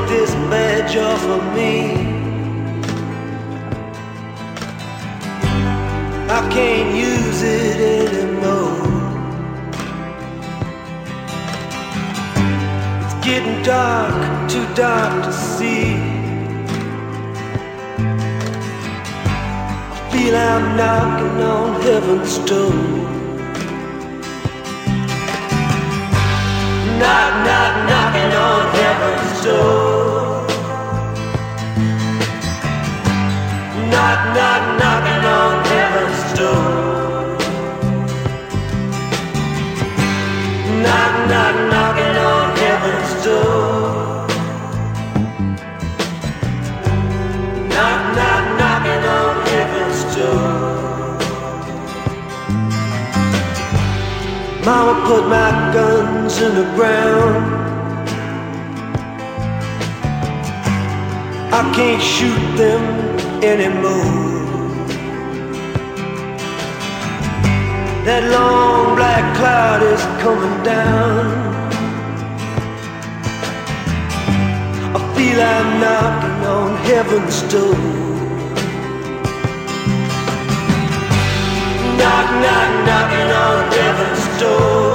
this badge off of me. I can't use it anymore. It's getting dark, too dark to see. I feel I'm knocking on heaven's door. Knock, knock, knocking on heaven's door. Knock, knock, knocking on heaven's door. Knock, knock, knocking on heaven's door. Knock, knock, knocking on heaven's door. Mama put my guns in the ground. I can't shoot them anymore. That long black cloud is coming down. I feel I'm knocking on heaven's door. Knock, knock, knocking on heaven's door.